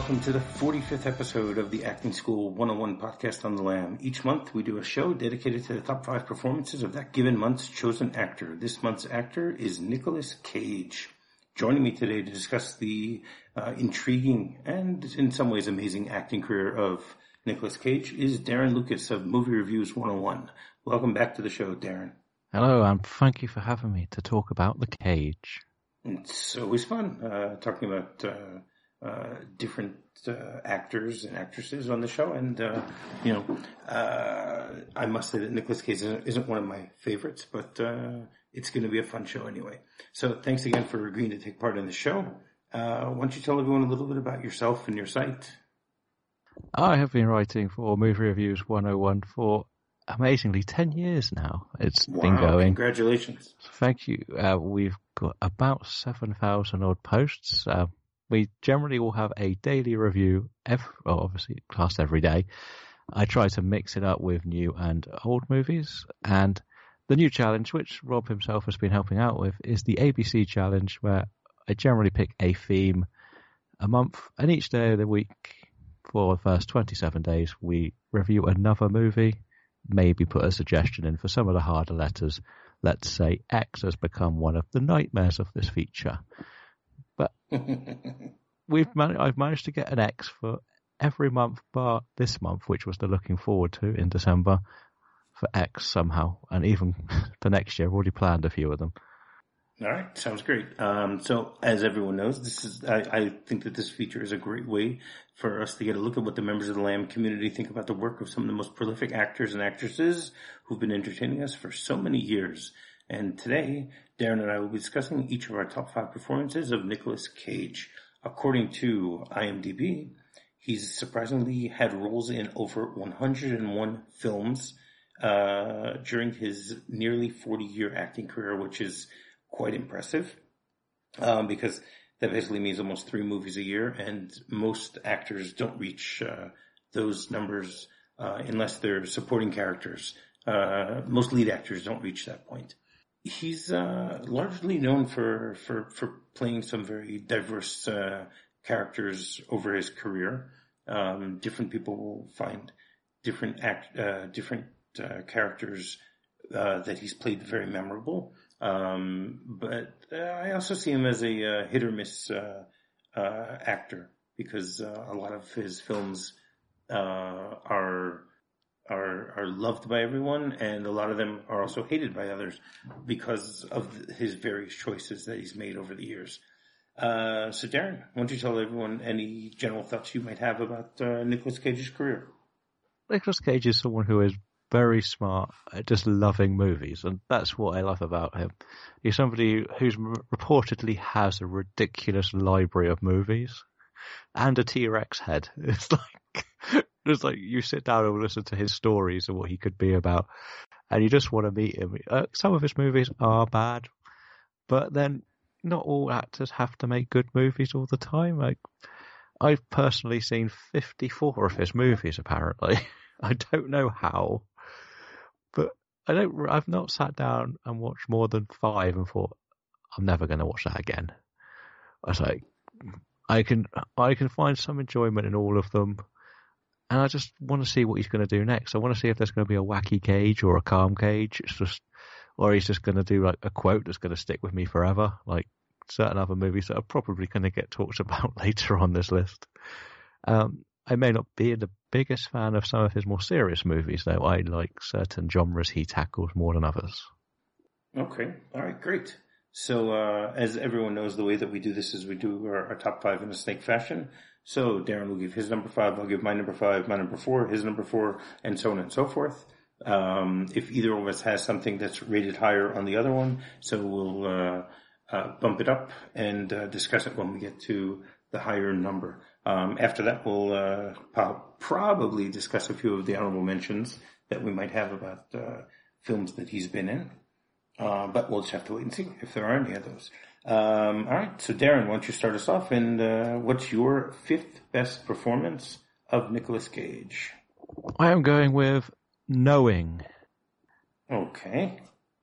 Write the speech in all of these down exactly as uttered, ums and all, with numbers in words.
welcome to the forty-fifth episode of the Acting School one oh one podcast on the Lam. Each month we do a show dedicated to the top five performances of that given month's chosen actor. This month's actor is Nicolas Cage. Joining me today to discuss the uh, intriguing and in some ways amazing acting career of Nicolas Cage is Darren Lucas of Movie Reviews one oh one. Welcome back to the show, Darren. Hello, and thank you for having me to talk about the Cage. It's always fun uh, talking about uh, uh, different uh, actors and actresses on the show, and uh, you know, uh, I must say that Nicolas Cage isn't, isn't one of my favorites, but uh, it's going to be a fun show anyway. So thanks again for agreeing to take part in the show. Uh, why don't you tell everyone a little bit about yourself and your site? I have been writing for Movie Reviews one oh one for amazingly ten years now. It's wow, been going. Congratulations. Thank you. Uh, we've got about seven thousand odd posts. Uh, we generally will have a daily review, every, well, obviously classed every day. I try to mix it up with new and old movies. And the new challenge, which Rob himself has been helping out with, is the A B C challenge, where I generally pick a theme a month, and each day of the week for the first twenty-seven days, we review another movie, maybe put a suggestion in for some of the harder letters. Let's say X has become one of the nightmares of this feature. But we've man- I've managed to get an X for every month bar this month, which was the looking forward to in December, for X somehow. And even for next year, I've already planned a few of them. All right, sounds great. Um, so, as everyone knows, this is I, I think that this feature is a great way for us to get a look at what the members of the Lamb community think about the work of some of the most prolific actors and actresses who've been entertaining us for so many years. And today, Darren and I will be discussing each of our top five performances of Nicolas Cage. According to IMDb, he's surprisingly had roles in over one hundred one films uh, during his nearly forty-year acting career, which is quite impressive, um, because that basically means almost three movies a year, and most actors don't reach uh, those numbers uh, unless they're supporting characters. Uh, most lead actors don't reach that point. He's uh, largely known for, for, for playing some very diverse uh, characters over his career. Um, different people will find different act, uh, different uh, characters uh, that he's played very memorable. Um, but uh, I also see him as a uh, hit or miss uh, uh, actor, because uh, a lot of his films uh, are are are loved by everyone, and a lot of them are also hated by others because of his various choices that he's made over the years. Uh, so, Darren, why don't you tell everyone any general thoughts you might have about uh, Nicolas Cage's career? Nicolas Cage is someone who is very smart at just loving movies, and that's what I love about him. He's somebody who's reportedly has a ridiculous library of movies and a T-Rex head. It's like it's like you sit down and listen to his stories and what he could be about, and you just want to meet him. Uh, some of his movies are bad, but then not all actors have to make good movies all the time. Like, I've personally seen fifty-four of his movies, apparently. I don't know how. But I don't. I've not sat down and watched more than five and thought, I'm never going to watch that again. I was like, I can, I can find some enjoyment in all of them, and I just want to see what he's going to do next. I want to see if there's going to be a wacky Cage or a calm Cage. It's just, or he's just going to do like a quote that's going to stick with me forever, like certain other movies that are probably going to get talked about later on this list. Um, I may not be the biggest fan of some of his more serious movies, though. I like certain genres he tackles more than others. Okay. All right. Great. So, uh, as everyone knows, the way that we do this is we do our, our top five in a snake fashion. So, Darren will give his number five, I'll give my number five, my number four, his number four, and so on and so forth. Um, if either of us has something that's rated higher on the other one, so we'll uh, uh, bump it up and uh, discuss it when we get to the higher number. Um, after that, we'll uh, po- probably discuss a few of the honorable mentions that we might have about uh, films that he's been in. Uh, but we'll just have to wait and see if there are any of those. Um, all right, so Darren, why don't you start us off? And uh, what's your fifth best performance of Nicolas Cage? I am going with Knowing. Okay.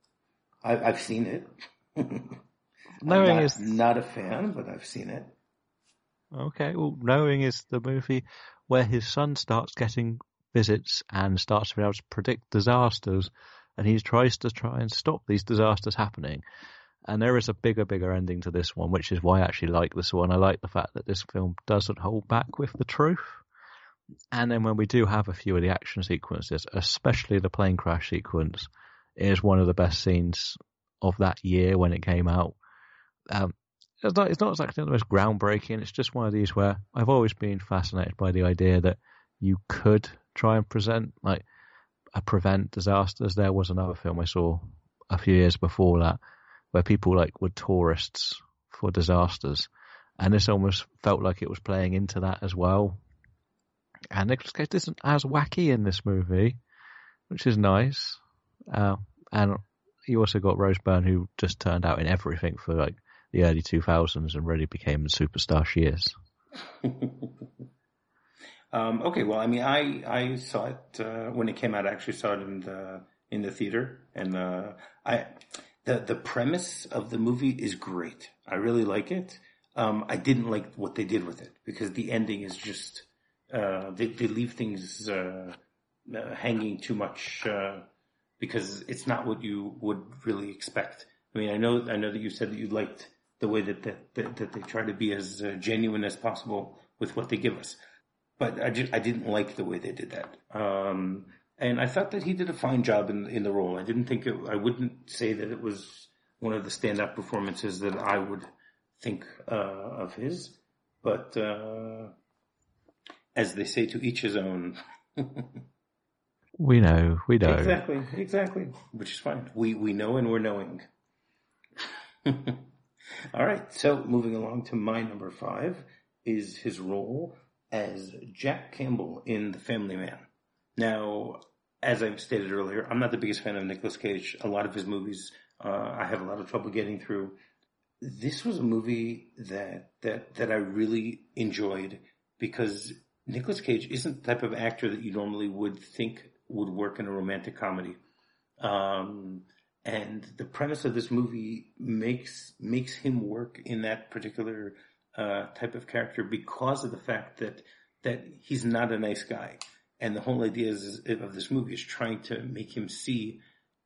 I, I've seen it. Knowing I'm not, is not a fan, but I've seen it. Okay, well, Knowing is the movie where his son starts getting visits and starts to be able to predict disasters, and he tries to try and stop these disasters happening. And there is a bigger, bigger ending to this one, which is why I actually like this one. I like the fact that this film doesn't hold back with the truth. And then when we do have a few of the action sequences, especially the plane crash sequence, is one of the best scenes of that year when it came out. Um, it's not, it's not exactly the most groundbreaking. It's just one of these where I've always been fascinated by the idea that you could try and present, like, uh, prevent disasters. There was another film I saw a few years before that where people like were tourists for disasters, and this almost felt like it was playing into that as well. And Nicolas Cage isn't as wacky in this movie, which is nice. Uh, and you also got Rose Byrne, who just turned out in everything for like the early two thousands and really became the superstar she is. um, okay, well, I mean, I I saw it uh, when it came out. I actually saw it in the in the theater, and uh, I. The the premise of the movie is great. I really like it. Um, I didn't like what they did with it because the ending is just uh, they they leave things uh, uh, hanging too much uh, because it's not what you would really expect. I mean, I know I know that you said that you liked the way that that, that, that they try to be as uh, genuine as possible with what they give us, but I just I didn't like the way they did that. Um, And I thought that he did a fine job in in the role. I didn't think it, I wouldn't say that it was one of the standout performances that I would think uh, of his. But uh, as they say, to each his own. we know, we know. Exactly, exactly. Which is fine. We we know and we're knowing. All right. So moving along to my number five is his role as Jack Campbell in The Family Man. Now, as I've stated earlier, I'm not the biggest fan of Nicolas Cage. A lot of his movies, uh, I have a lot of trouble getting through. This was a movie that, that, that I really enjoyed because Nicolas Cage isn't the type of actor that you normally would think would work in a romantic comedy. Um, and the premise of this movie makes, makes him work in that particular, uh, type of character because of the fact that, that he's not a nice guy. And the whole idea is, of this movie is trying to make him see,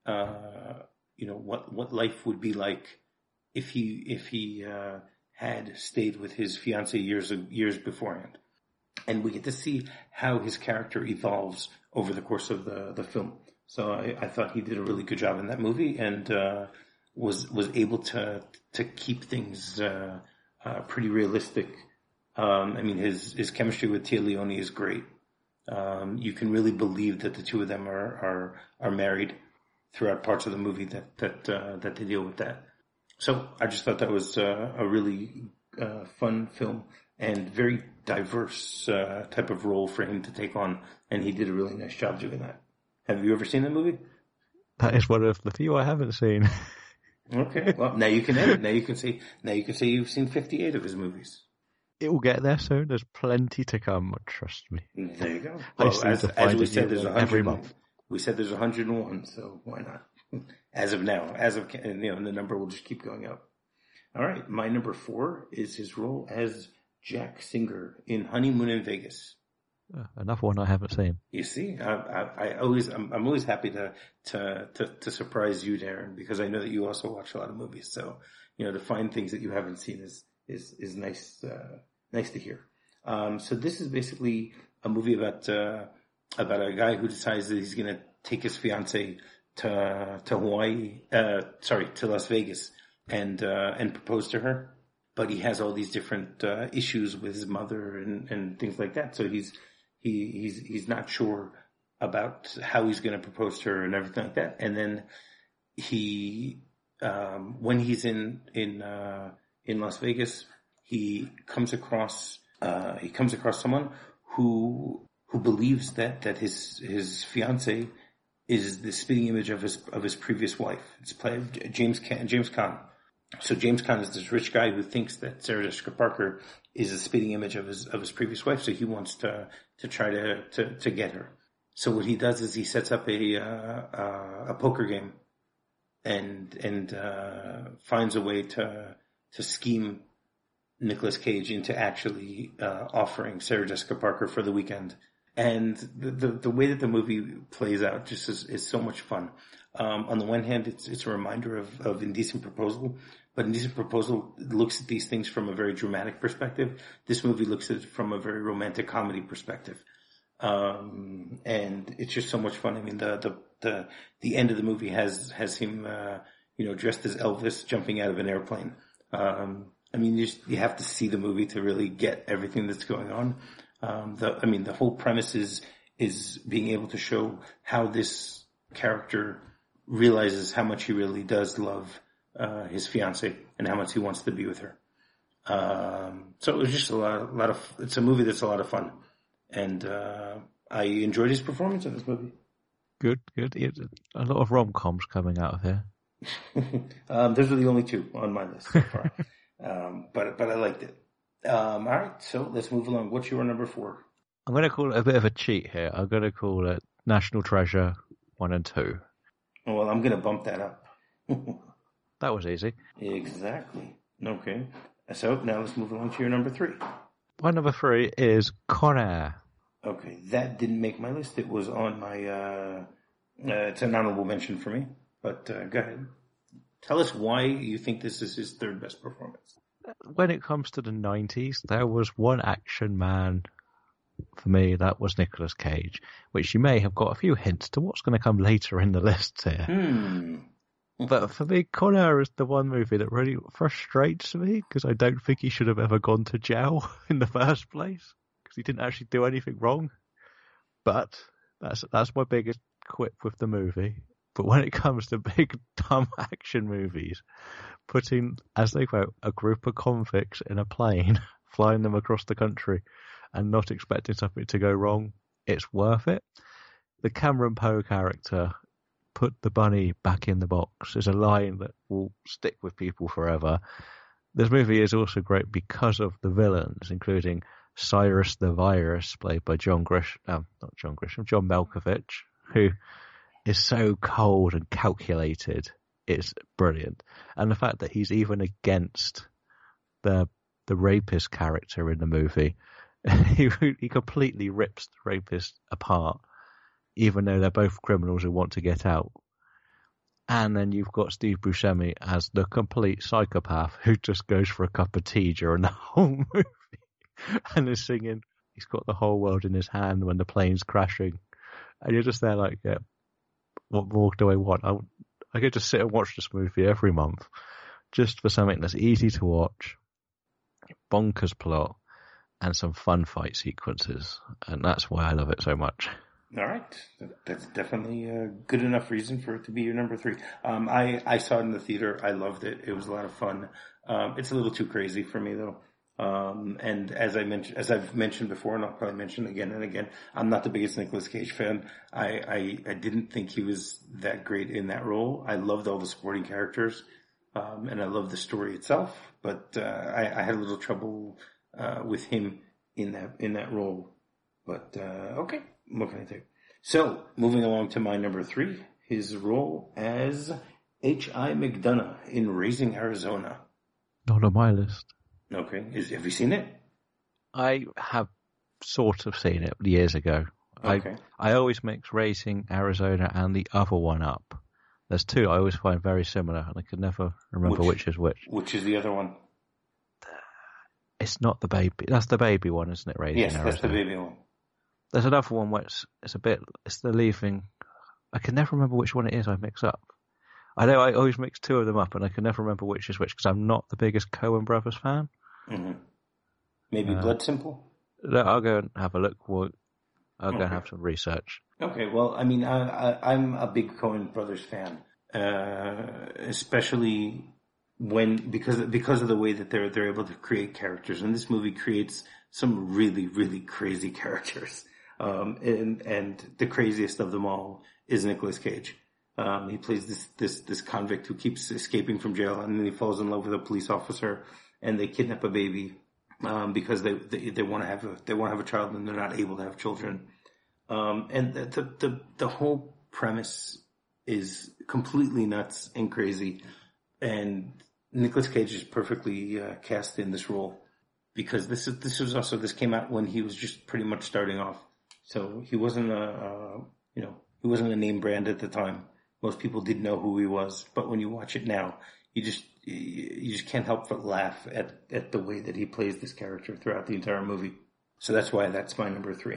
uh, you know, what, what life would be like if he, if he, uh, had stayed with his fiancée years, years beforehand. And we get to see how his character evolves over the course of the, the film. So I, I thought he did a really good job in that movie and, uh, was, was able to, to keep things, uh, uh, pretty realistic. Um, I mean, his, his chemistry with Tia Leone is great. Um, you can really believe that the two of them are, are, are married throughout parts of the movie that, that, uh, that they deal with that. So I just thought that was, uh, a really, uh, fun film and very diverse, uh, type of role for him to take on. And he did a really nice job doing that. Have you ever seen the movie? That is one of the few I haven't seen. Okay. Well, now you can edit. Now you can say, now you can say you've seen fifty-eight of his movies. It will get there soon. There's plenty to come. Trust me. There you go. Well, as, as we said, there's a every month. We said there's one hundred and one, so why not? As of now, as of, you know, and the number will just keep going up. All right. My number four is his role as Jack Singer in Honeymoon in Vegas. Uh, another one I haven't seen. You see, I, I, I always, I'm, I'm always happy to, to, to, to surprise you, Darren, because I know that you also watch a lot of movies. So, you know, to find things that you haven't seen is, is, is nice, uh, nice to hear. Um, so this is basically a movie about, uh, about a guy who decides that he's going to take his fiancée to, to Hawaii, uh, sorry, to Las Vegas and, uh, and propose to her. But he has all these different, uh, issues with his mother and, and things like that. So he's, he, he's, he's not sure about how he's going to propose to her and everything like that. And then he, um, when he's in, in, uh, in Las Vegas, he comes across, uh, he comes across someone who, who believes that, that his, his fiancée is the spitting image of his, of his previous wife. It's played James Caan, James Caan. So James Caan is this rich guy who thinks that Sarah Jessica Parker is a spitting image of his, of his previous wife. So he wants to, to try to, to, to get her. So what he does is he sets up a, uh, uh, a poker game and, and, uh, finds a way to, to scheme Nicolas Cage into actually uh, offering Sarah Jessica Parker for the weekend. And the, the, the way that the movie plays out just is, is so much fun. Um, on the one hand, it's, it's a reminder of, of Indecent Proposal, but Indecent Proposal looks at these things from a very dramatic perspective. This movie looks at it from a very romantic comedy perspective. Um, and it's just so much fun. I mean, the, the, the, the end of the movie has, has him, uh, you know, dressed as Elvis jumping out of an airplane. Um, I mean, you, just, you have to see the movie to really get everything that's going on. Um, the, I mean, the whole premise is, is being able to show how this character realizes how much he really does love, uh, his fiancée and how much he wants to be with her. Um, so it was just a lot, a lot of, it's a movie that's a lot of fun. And, uh, I enjoyed his performance in this movie. Good, good. A lot of rom-coms coming out of here. um, those are the only two on my list so far. um, but, but I liked it. Um, all right. So let's move along. What's your number four? I'm going to call it a bit of a cheat here. I'm going to call it National Treasure one and two. Well, I'm going to bump that up. That was easy. Exactly. Okay. So now let's move along to your number three. My number three is Con Air. Okay. That didn't make my list. It was on my, uh, uh it's an honorable mention for me, but, uh, go ahead. Tell us why you think this is his third best performance. When it comes to the nineties, there was one action man for me, that was Nicolas Cage, which you may have got a few hints to what's going to come later in the list here. Hmm. But for me, Con Air is the one movie that really frustrates me because I don't think he should have ever gone to jail in the first place because he didn't actually do anything wrong. But that's that's my biggest quip with the movie. But when it comes to big, dumb action movies, putting, as they quote, a group of convicts in a plane, flying them across the country, and not expecting something to go wrong, it's worth it. The Cameron Poe character, put the bunny back in the box, is a line that will stick with people forever. This movie is also great because of the villains, including Cyrus the Virus, played by John Grisham, um, not John Grisham, John Malkovich, who is so cold and calculated. It's brilliant. And the fact that he's even against the the rapist character in the movie, he, he completely rips the rapist apart, even though they're both criminals who want to get out. And then you've got Steve Buscemi as the complete psychopath who just goes for a cup of tea during the whole movie and is singing, he's got the whole world in his hand when the plane's crashing. And you're just there like, yeah, what more do I want? I, I could just sit and watch this movie every month just for something that's easy to watch, bonkers plot, and some fun fight sequences. And that's why I love it so much. All right. That's definitely a good enough reason for it to be your number three. Um, I, I saw it in the theater. I loved it. It was a lot of fun. Um, it's a little too crazy for me though. Um, and as I mentioned, as I've mentioned before, and I'll probably mention again and again, I'm not the biggest Nicolas Cage fan. I, I, I didn't think he was that great in that role. I loved all the supporting characters, um, and I loved the story itself, but, uh, I, I had a little trouble, uh, with him in that, in that role. But, uh, okay. What can I do? So, moving along to my number three, his role as H I McDonough in Raising Arizona. Not on my list. Okay. Is, have you seen it? I have sort of seen it years ago. Okay. I, I always mix Raising Arizona and the other one up. There's two I always find very similar, and I can never remember which, which is which. Which is the other one? It's not the baby. That's the baby one, isn't it, Raising yes, Arizona? Yes, that's the baby one. There's another one where it's, it's a bit, it's the Leaving. I can never remember which one it is I mix up. I know I always mix two of them up, and I can never remember which is which because I'm not the biggest Coen Brothers fan. Mm-hmm. Maybe uh, Blood Simple? I'll go and have a look. I'll go okay. and have some research. Okay, well, I mean, I, I, I'm a big Coen Brothers fan, uh, especially when because because of the way that they're they're able to create characters, and this movie creates some really really crazy characters. Um, and and the craziest of them all is Nicolas Cage. Um, he plays this this this convict who keeps escaping from jail, and then he falls in love with a police officer, and they kidnap a baby um, because they they, they want to have a they want to have a child, and they're not able to have children. Um, and the, the the the whole premise is completely nuts and crazy, and Nicolas Cage is perfectly uh, cast in this role. because this is this was also this came out when he was just pretty much starting off. So he wasn't a, a you know he wasn't a name brand at the time. Most people didn't know who he was, but when you watch it now, you just you just can't help but laugh at at the way that he plays this character throughout the entire movie. So that's why that's my number three.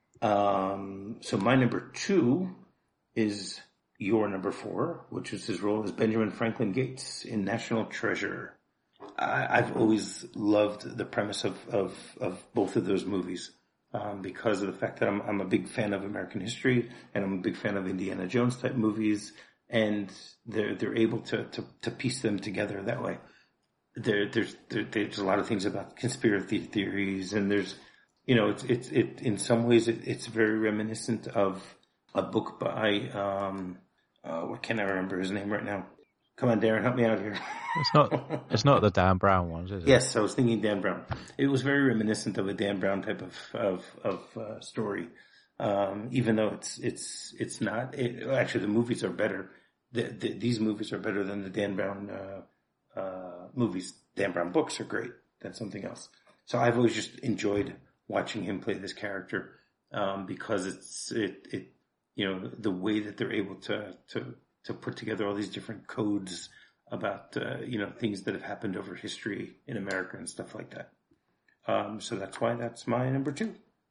Um, so my number two is your number four, which is his role as Benjamin Franklin Gates in National Treasure. I, I've always loved the premise of, of, of both of those movies, um, because of the fact that I'm, I'm a big fan of American history and I'm a big fan of Indiana Jones type movies, and they're, they're able to, to, to piece them together that way. There, there's, there, there's a lot of things about conspiracy theories, and there's, you know, it's, it's, it, in some ways it, it's very reminiscent of a book by, um, uh, what can I remember his name right now? Come on, Darren, help me out here. It's not, it's not the Dan Brown ones, is it? Yes, I was thinking Dan Brown. It was very reminiscent of a Dan Brown type of, of, of, uh, story. Um, even though it's, it's, it's not, it, actually the movies are better. The, the, these movies are better than the Dan Brown, uh, uh, movies. Dan Brown books are great. That's something else. So I've always just enjoyed watching him play this character, um, because it's, it, it, you know, the way that they're able to, to, to put together all these different codes about, uh, you know, things that have happened over history in America and stuff like that. Um, so that's why that's my number two.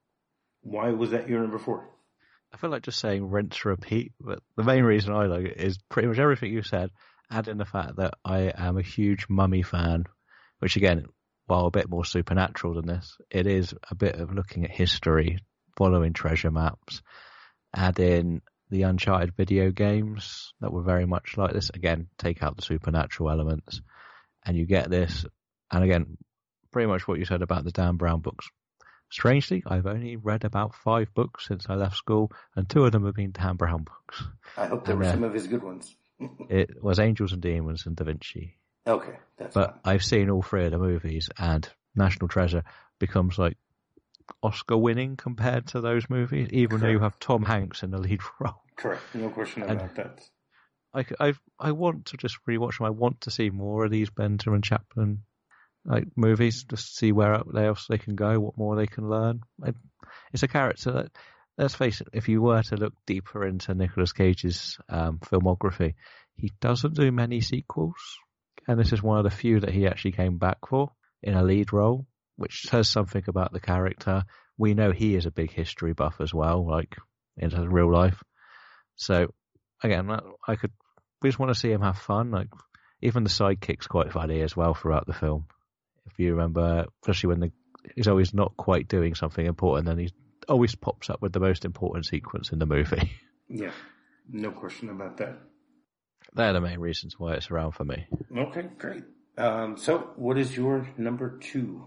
Why was that your number four? I feel like just saying rinse, repeat, but the main reason I like it is pretty much everything you said, add in the fact that I am a huge Mummy fan, which again, while a bit more supernatural than this, it is a bit of looking at history, following treasure maps, add in the Uncharted video games that were very much like this. Again, take out the supernatural elements and you get this. And again, pretty much what you said about the Dan Brown books. Strangely, I've only read about five books since I left school, and two of them have been Dan Brown books. I hope they and, were uh, some of his good ones. It was Angels and Demons and Da Vinci. Okay, that's But fine. I've seen all three of the movies, and National Treasure becomes like Oscar winning compared to those movies, even Correct. Though you have Tom Hanks in the lead role. Correct, no question about and that. I, I, I want to just rewatch them. I want to see more of these Benjamin Chaplin like movies, just to see where else they can go, what more they can learn. I, it's a character that, let's face it, if you were to look deeper into Nicolas Cage's um, filmography, he doesn't do many sequels, and this is one of the few that he actually came back for in a lead role, which says something about the character. We know he is a big history buff as well, like in real life. So again, I could, we just want to see him have fun. Like even the sidekick's quite funny as well throughout the film. If you remember, especially when the, he's always not quite doing something important, then he always pops up with the most important sequence in the movie. Yeah, no question about that. They're the main reasons why it's around for me. Okay, great. Um, so what is your number two?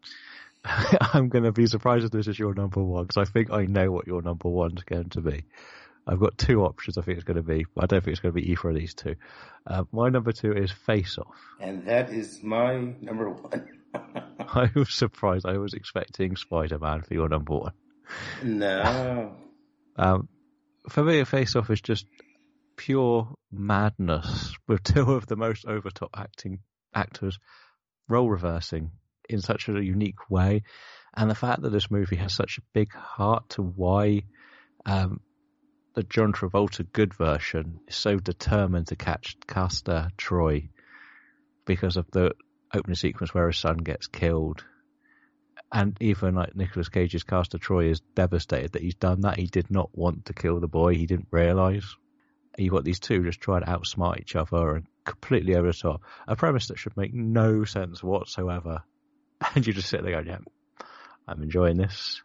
I'm going to be surprised if this is your number one, because I think I know what your number one's going to be. I've got two options I think it's going to be, but I don't think it's going to be either of these two. Uh, my number two is Face Off. And that is my number one. I was surprised. I was expecting Spider-Man for your number one. No. um, for me, Face Off is just pure madness with two of the most over-top acting actors role reversing in such a unique way. And the fact that this movie has such a big heart to why um, the John Travolta good version is so determined to catch Castor Troy because of the opening sequence where his son gets killed. And even like Nicolas Cage's Castor Troy is devastated that he's done that. He did not want to kill the boy. He didn't realise. You've got these two just trying to outsmart each other and completely over the top. A premise that should make no sense whatsoever. And you just sit there going, yeah, I'm enjoying this.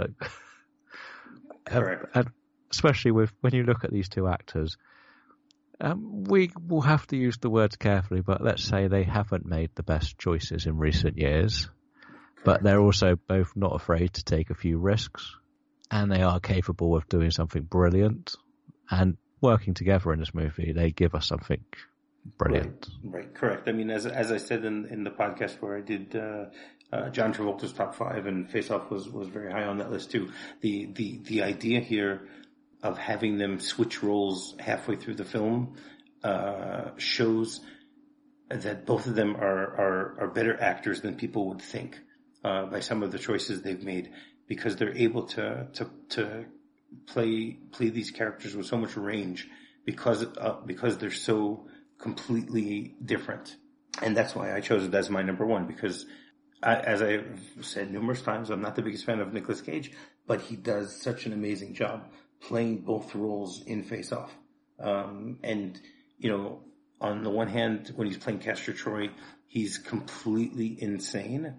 Correct. And especially with when you look at these two actors, um, we will have to use the words carefully, but let's say they haven't made the best choices in recent years. Correct. But they're also both not afraid to take a few risks, and they are capable of doing something brilliant. And working together in this movie, they give us something brilliant. Right, right. Correct. I mean, as as I said in in the podcast where I did uh, uh, John Travolta's top five, and Face Off was was very high on that list too. The the the idea here of having them switch roles halfway through the film uh, shows that both of them are, are, are better actors than people would think. uh, by some of the choices they've made, because they're able to to to play play these characters with so much range because uh, because they're so completely different. And that's why I chose it as my number one, because I, as I've said numerous times, I'm not the biggest fan of Nicolas Cage, but he does such an amazing job playing both roles in Face Off. Um, and, you know, on the one hand, when he's playing Castor Troy, he's completely insane.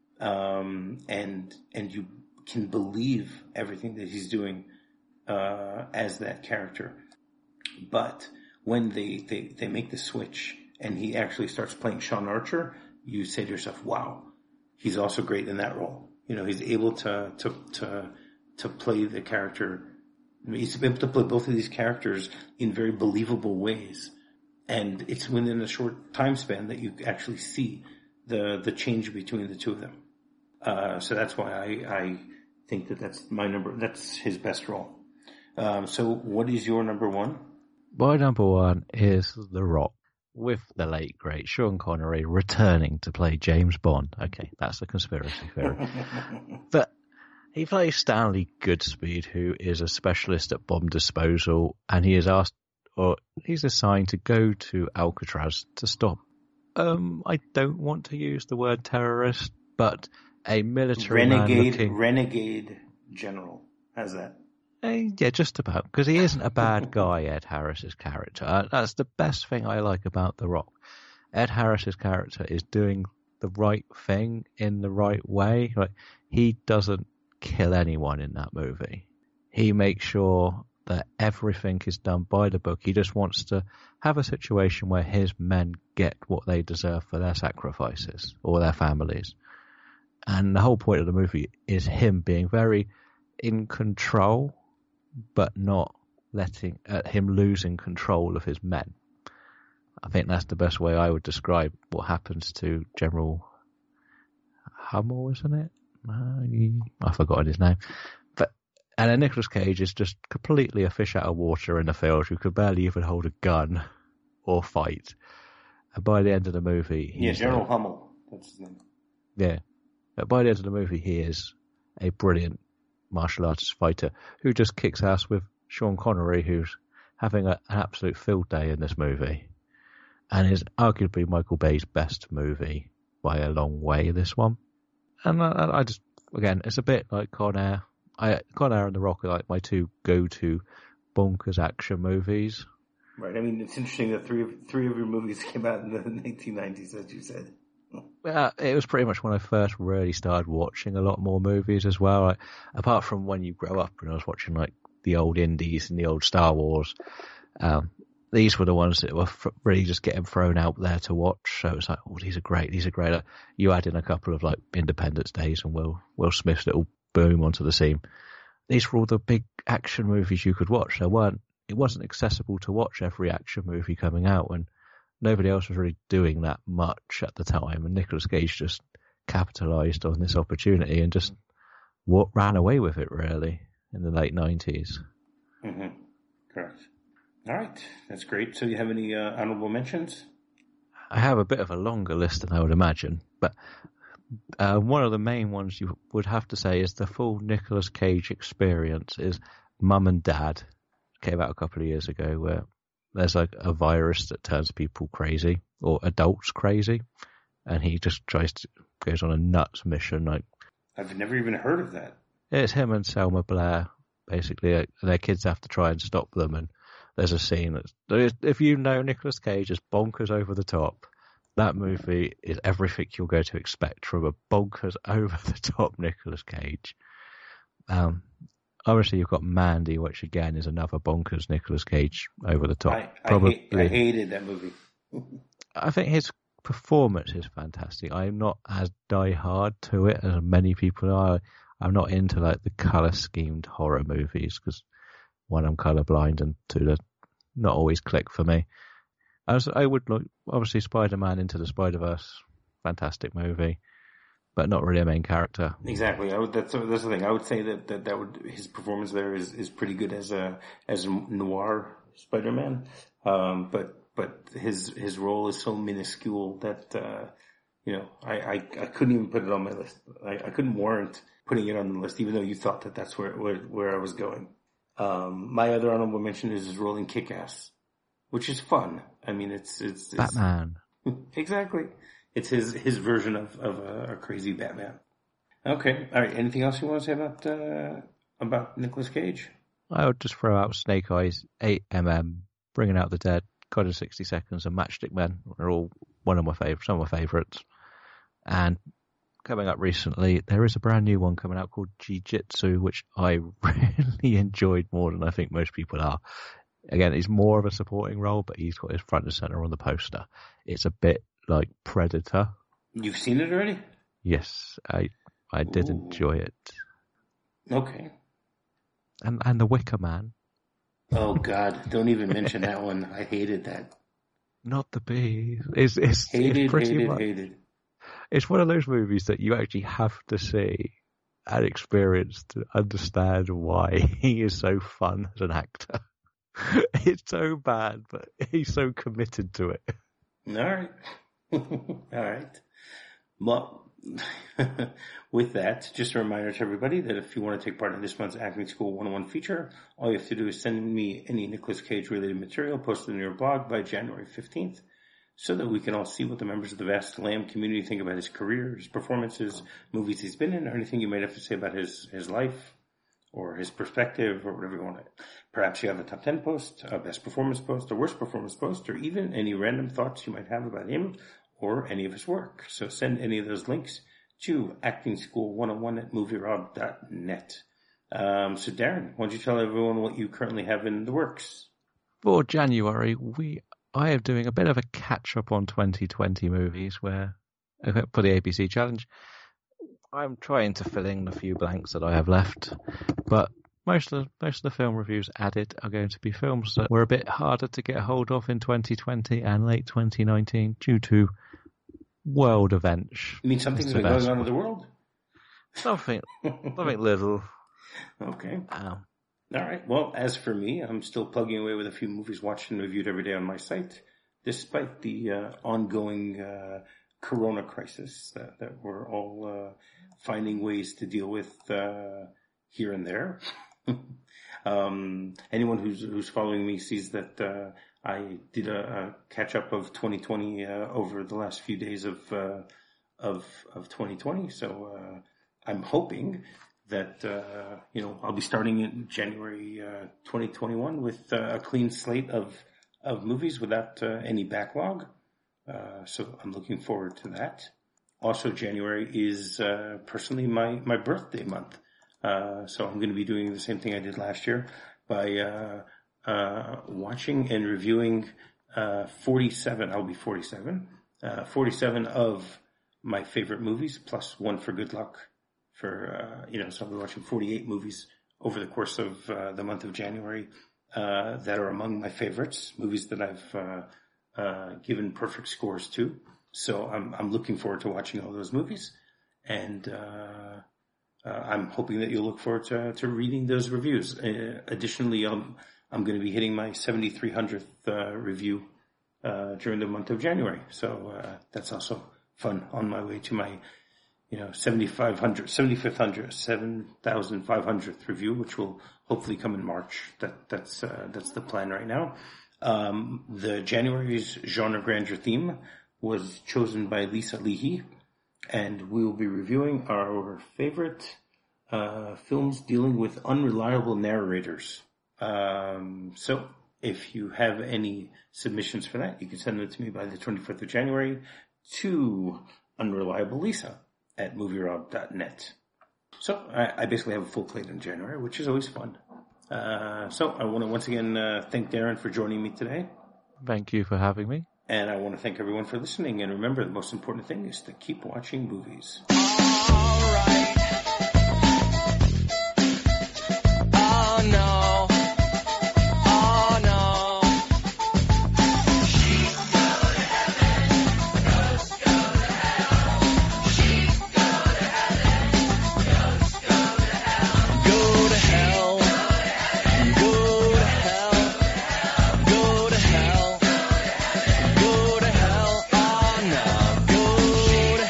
Um, and, and you can believe everything that he's doing, uh, as that character. But when they, they, they make the switch and he actually starts playing Sean Archer, you say to yourself, wow, he's also great in that role. You know, he's able to, to, to, to play the character. He's able to play both of these characters in very believable ways. And it's within a short time span that you actually see the, the change between the two of them. Uh, so that's why I, I think that that's my number, that's his best role. Um, so what is your number one? My number one is The Rock, with the late, great Sean Connery returning to play James Bond. Okay, that's a conspiracy theory. But he plays Stanley Goodspeed, who is a specialist at bomb disposal, and he is asked, or he's assigned to go to Alcatraz to stop, um, I don't want to use the word terrorist, but a military renegade, man-looking... renegade general. How's that? Uh, yeah, just about, because he isn't a bad guy, Ed Harris's character. Uh, that's the best thing I like about The Rock. Ed Harris's character is doing the right thing in the right way. Like, he doesn't kill anyone in that movie. He makes sure that everything is done by the book. He just wants to have a situation where his men get what they deserve for their sacrifices, or their families. And the whole point of the movie is him being very in control, but not letting uh, him losing control of his men. I think that's the best way I would describe what happens to General Hummel, isn't it? Uh, I've forgotten his name. But and then Nicolas Cage is just completely a fish out of water in the field who could barely even hold a gun or fight. And by the end of the movie, he's yeah, General like, Hummel. That's his name. Yeah, but by the end of the movie, he is a brilliant martial artist fighter who just kicks ass with Sean Connery, who's having a, an absolute field day in this movie, and is arguably Michael Bay's best movie by a long way, this one. And I, I just, again, it's a bit like Con Air. I, Con Air and The Rock are like my two go-to bonkers action movies. Right. I mean, it's interesting that three of, three of your movies came out in the nineteen nineties, as you said. Well, it was pretty much when I first really started watching a lot more movies as well. Like, apart from when you grow up and I was watching like the old indies and the old Star Wars, um, these were the ones that were f- really just getting thrown out there to watch. So it was like, oh, these are great, these are great. Like, you add in a couple of like Independence Days and Will Will Smith's little boom onto the scene. These were all the big action movies you could watch. There weren't, it wasn't accessible to watch every action movie coming out, and nobody else was really doing that much at the time, and Nicolas Cage just capitalised on this opportunity and just what ran away with it, really, in the late nineties. Mm-hmm. Correct. All right, that's great. So you have any uh, honourable mentions? I have a bit of a longer list than I would imagine, but uh, one of the main ones you would have to say is the full Nicolas Cage experience is Mum and Dad. Came out a couple of years ago, where there's like a virus that turns people crazy, or adults crazy, and he just tries to goes on a nuts mission. Like, I've never even heard of that. It's him and Selma Blair, basically. Like, their kids have to try and stop them, and there's a scene that's, if you know Nicolas Cage is bonkers over the top, that movie is everything you're going to expect from a bonkers over the top Nicolas Cage. Um, Obviously, you've got Mandy, which again is another bonkers Nicolas Cage over the top. I, I, Probably, hate, I hated that movie. I think his performance is fantastic. I'm not as die-hard to it as many people are. I'm not into like the colour-schemed horror movies because, one, I'm colourblind, and two, they're not always click for me. As I would like, obviously, Spider-Man Into the Spider-Verse, fantastic movie, but not really a main character. Exactly. I would, that's that's the thing. I would say that, that, that would his performance there is, is pretty good as a as a noir Spider-Man. Um, but but his his role is so minuscule that uh, you know, I, I, I couldn't even put it on my list. I, I couldn't warrant putting it on the list, even though you thought that that's where where, where I was going. Um, my other honorable mention is Rolling Kick-Ass, which is fun. I mean, it's it's, it's Batman. Exactly. It's his his version of of a, a crazy Batman. Okay, all right. Anything else you want to say about uh, about Nicolas Cage? I would just throw out Snake Eyes, eight millimeter, Bringing Out the Dead, God in sixty seconds, and Matchstick Men are all one of my favorites, some of my favourites. And coming up recently, there is a brand new one coming out called Jiu-Jitsu, which I really enjoyed more than I think most people are. Again, it's more of a supporting role, but he's got his front and centre on the poster. It's a bit like Predator. You've seen it already? Yes, I I did Ooh. enjoy it. Okay. And and The Wicker Man. Oh God! Don't even mention that one. I hated that. Not the Bee. It's it's, Hated, it's pretty hated, much. hated. It's one of those movies that you actually have to see and experience to understand why he is so fun as an actor. It's so bad, but he's so committed to it. All right. All right. Well, with that, just a reminder to everybody that if you want to take part in this month's Acting School one oh one feature, all you have to do is send me any Nicolas Cage related material posted in your blog by January fifteenth, so that we can all see what the members of the vast Lamb community think about his career, his performances, movies he's been in, or anything you might have to say about his, his life or his perspective or whatever you want. Perhaps you have a top ten post, a best performance post, a worst performance post, or even any random thoughts you might have about him or any of his work. So send any of those links to acting school one oh one at movie rob dot net. Um, so Darren, why don't you tell everyone what you currently have in the works? For January, we I am doing a bit of a catch-up on twenty twenty movies where, for the A B C Challenge, I'm trying to fill in the few blanks that I have left, but most of the, most of the film reviews added are going to be films that were a bit harder to get hold of in twenty twenty and late twenty nineteen due to world events. You mean something's been going on in the world? Something, something little. Okay. Um, All right. Well, as for me, I'm still plugging away with a few movies watched and reviewed every day on my site, despite the uh, ongoing uh, Corona crisis that, that we're all uh, finding ways to deal with uh, here and there. um, anyone who's who's following me sees that uh, I did a, a catch up of twenty twenty uh, over the last few days of uh, of of twenty twenty. So uh, I'm hoping that uh, you know I'll be starting in January uh, twenty twenty-one with uh, a clean slate of of movies without uh, any backlog. Uh, so I'm looking forward to that. Also, January is uh, personally my my birthday month. Uh, so I'm going to be doing the same thing I did last year by uh, uh, watching and reviewing uh, forty-seven. I'll be forty-seven. Uh, forty-seven of my favorite movies, plus one for good luck. For uh, you know, so I'll be watching forty-eight movies over the course of uh, the month of January uh, that are among my favorites. Movies that I've uh, uh, given perfect scores to. So I'm I'm looking forward to watching all those movies, and uh, uh, I'm hoping that you'll look forward to to reading those reviews. Uh, additionally, I'm I'm going to be hitting my seventy-three hundredth uh, review uh, during the month of January. So uh, that's also fun on my way to my you know seventy-five hundred, seventy-fifth hundred, seven thousand five hundredth review, which will hopefully come in March. That that's uh, that's the plan right now. Um, the January's genre grandeur theme was chosen by Lisa Leahy, and we will be reviewing our favorite uh, films dealing with unreliable narrators. Um, so if you have any submissions for that, you can send them to me by the twenty-fourth of January to unreliablelisa at movie rob dot net. So I, I basically have a full plate in January, which is always fun. Uh, so I want to once again uh, thank Darren for joining me today. Thank you for having me. And I want to thank everyone for listening. And remember, the most important thing is to keep watching movies. All right. Oh no. Oh no. She's go to heaven. Ghosts go to hell. She's go to heaven. Ghosts go to hell. Go to hell. Go to hell. Go to hell. Go to hell, oh no, go to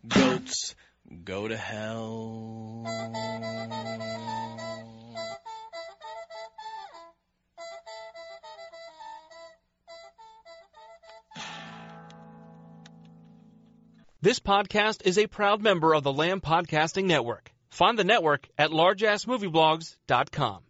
Goats go to hell. This podcast is a proud member of the Lamb Podcasting Network. Find the network at large ass movie blogs dot com.